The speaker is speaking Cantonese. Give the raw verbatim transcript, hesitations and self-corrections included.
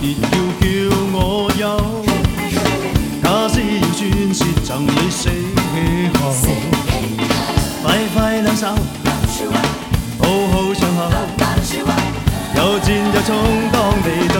別要叫我有，假使要宣泄贈你死後，快快兩手，好好唱口，有戰就充當地。